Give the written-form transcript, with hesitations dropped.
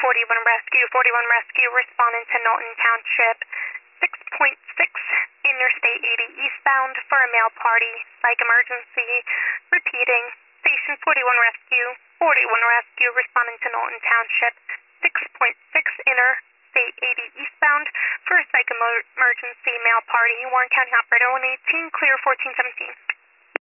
41 Rescue, responding to Norton Township, 6.6, Interstate 80 eastbound for a male party, psych emergency. Repeating, Station 41 Rescue, responding to Norton Township, 6.6, Interstate 80 eastbound for a psych emergency, male party. Warren County operator 118, clear 1417.